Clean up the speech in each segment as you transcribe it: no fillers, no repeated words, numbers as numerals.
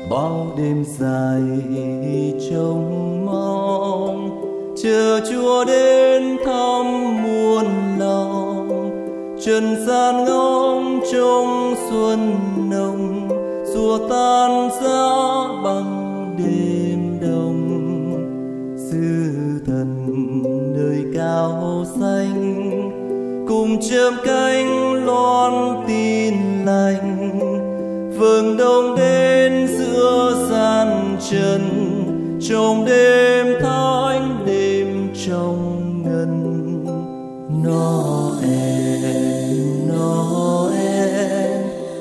bao đêm dài trông mong chờ Chúa đến thăm muôn lòng. Trần gian ngóng trông xuân nồng, xua tan giá bằng đêm đông. Sư thần nơi cao xanh cùng chớm cánh loan tin lành. Phương đông đến giữa gian trần, trong đêm thánh đêm trong ngân. Noel, Noel,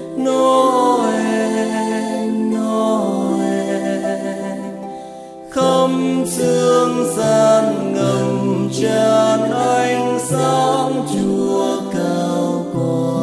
Noel, Noel. Khắp sương gian ngầm tràn ánh sáng Chúa cao qua.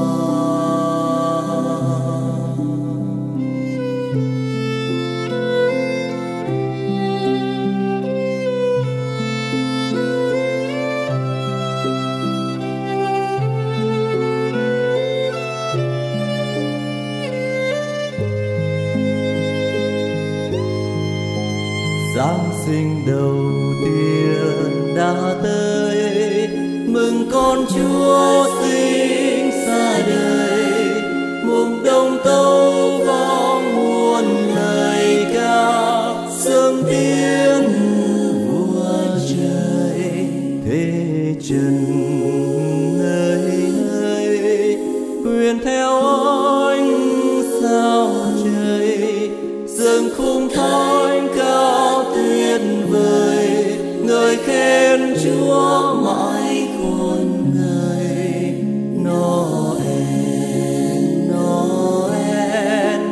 Giáng sinh đầu tiên đã tới, mừng con Chúa sinh ra đời. Mùng đông tấu vang muôn lời ca, sớm tiến vua trời. Thế trần nơi nơi quyền theo ánh sao trời, dâng khung thánh cao tuyệt vời, ngợi khen Chúa mãi khôn người. Noel, Noel,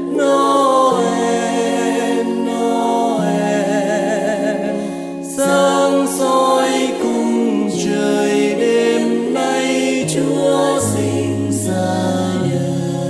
Noel, Noel. Sáng soi cùng trời đêm nay Chúa sinh ra đời.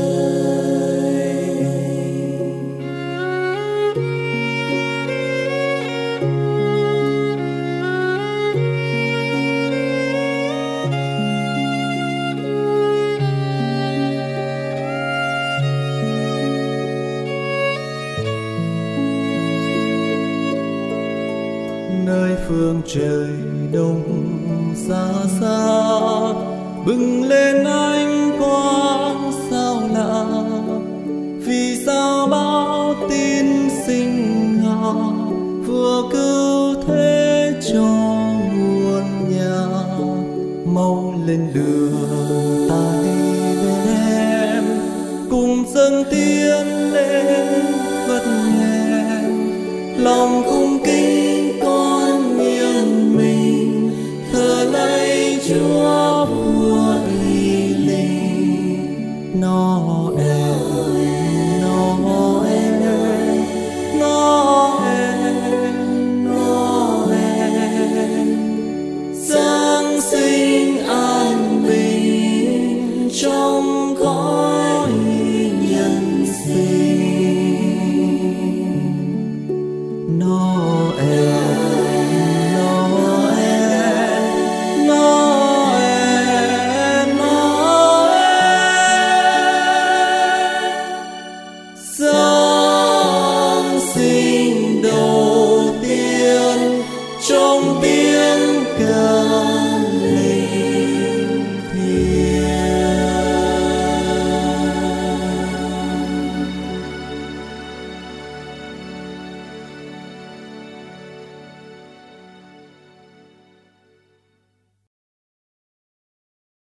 Nơi phương trời đông xa xa, bừng lên ánh quang sao lạ. Vì sao báo tin sinh ngà, vừa cứu thế cho muôn nhà. Mau lên đường ta đi bên em, cùng dâng tiến lên Bethlehem. Lòng cung kính con nghiêng mình, thờ lạy Chúa vua uy linh.